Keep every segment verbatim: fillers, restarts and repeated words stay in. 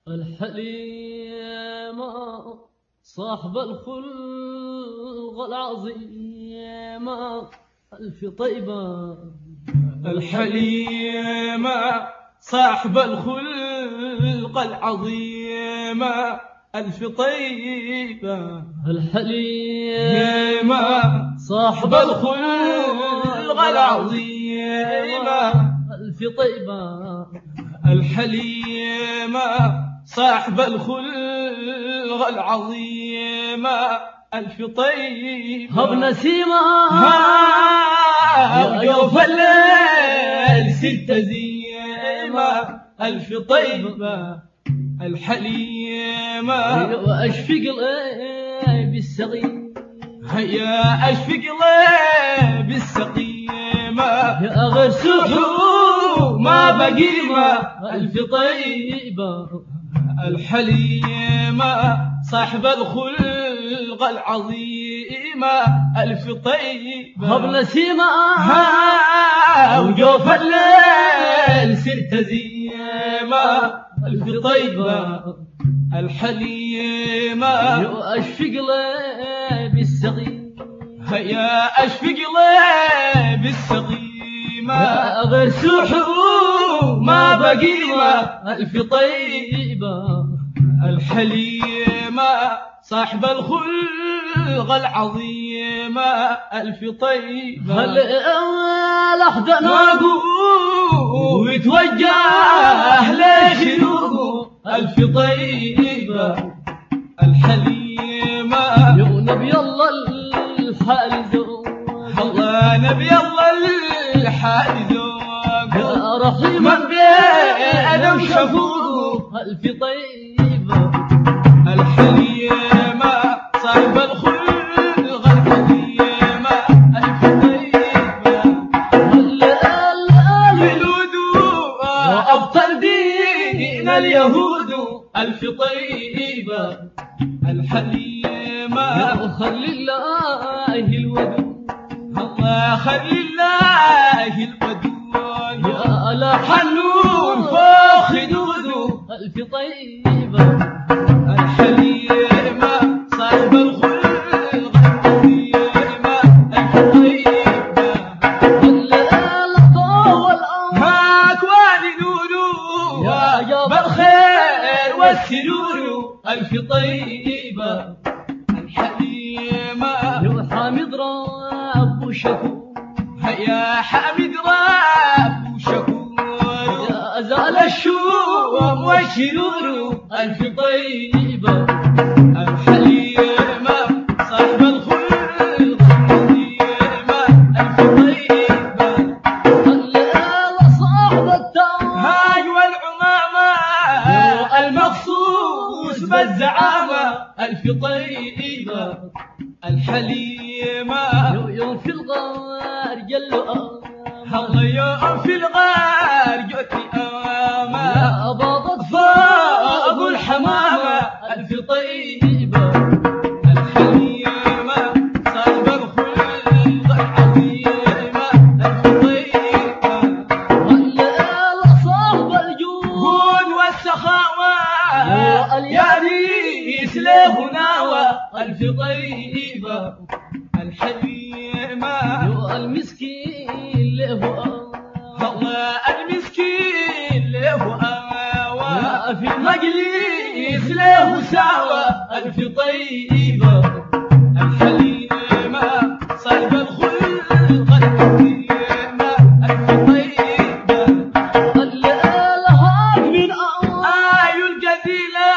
الحليم صاحب الخلق العظيم ألف طيبة. الحليم صاحب الخلق العظيم ألف طيبة. الحليم صاحب الخلق العظيم ألف طيبة. الحليم صاحب الخلق العظيم ألف طيبة. هب نسيمة وجوف الليل ست زيمة ألف طيبة. الحليم وأشفق قلبي بالسقيم. هيا أشفق قلبي بالسقيمة. يا غير سحور ما بقيمة ألف طيبة. الحليم صاحب الخلق العظيم ألف طيبة. هب نسيمة وجوف الليل سرت زيمة ألف طيبة. الحليم وأشفق قلبي بالسقيم. هيا أشفق قلبي بالسقيمة. يا غير سحور ما بقيمة ألف طيبة. الحليم صاحب الخلق العظيم ألف طيبة. هل الأحضان ناقو ويتوجه لشروق ألف طيبة. الحليم يا نبي الله الحال ذوق. الله نبي الله الحال ذوق. يا رحيم من بين وشفوق ألف طيبة. الحليم صاحب الخلق العظيم ألف طيبة. الولود أبطل دين اليهود ألف طيبة. الحليم خلي الله الودود. الله خلي الله الودود. يا لا حنون فوق خدود ألف طيبة. الحليم صاحب الخلق العظيم ألف طيبة. هاك والدود يا جاب بالخير والسرور ألف طيبة. الحليم يا حامد رب وشكور. هيا حامد رب وشكور. يا أزال الشوم والشرور ألف طيبة. الحليم صاحب الخلق العظيم ألف طيبة. صاحب التوبة. هاج والعمامة المخصوص بالزعامة ألف طيبة. الحليم يوم في الغار جلوا الله يوم في الغار جوتي آمة. يا أبا فوق الحمامة ألف طيبة. الحليم صاحب الخلق العظيم ألف طيبة. والليل صاحب الجود والسخاوة يا ريس له ناوى ألف طيبة. الحليم المسكين له الله المسكين له آوى. في مجلس له ساوى ألف طيبة. الحليم صاحب الخلق العظيم ألف طيبة. الليل هاك من آي الجديلة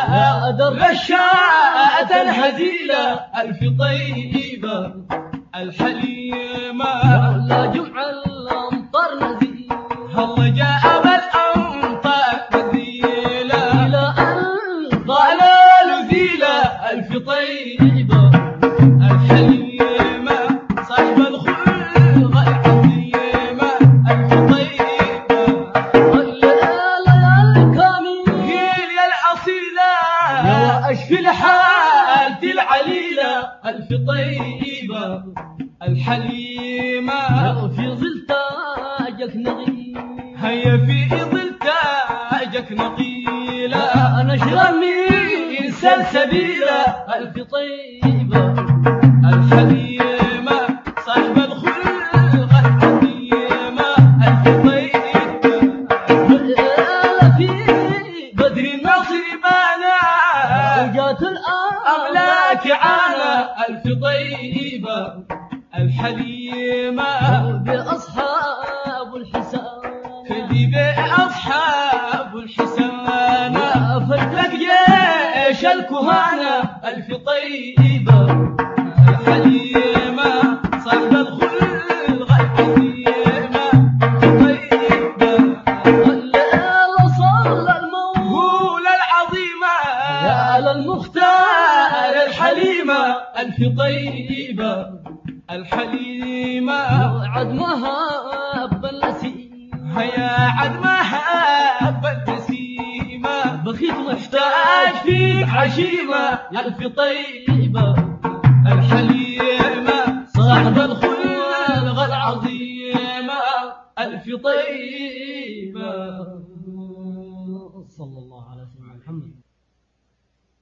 رشاءة الهزيلة ألف طيبة. الحليم لا جمع الأمطار نزيل. الله جاء بالأمطار نزيلة. إلى أن ضلال ذيلة ألف طيبة. الحليم صاحب الخلق العظيم ألف طيبة. الليل الكامل قيل يا الأصيلة يا أشفي الحالة العليلة ألف طيبة. الحليم في ظل تاجك نغيب. هيا في ظل تاجك نقيلة. أنا نشرمي سلسبيلة ألف طيبة الحليمة صاحب الخلق القديمة ألف طيبة في بدر النصر بانا وجات أملاك الأملاك عانا ألف طيبة الحليمة بأصحاب الحسان كذب أصحاب الحسانة فلك لك جيش الكهانة ألف طيبة الحليمة صاحب الخلق القديمة طيبة الليل صلى الموت هول العظيمة يا للمختار الحليمة ألف طيبة الحليمة عد مهاب النسيم هيا عد مهاب النسيمة بخيت محتاج فيك عشيمة ألف طيبة الحليمة صاحب الخلق العظيمة ألف طيبة صلى الله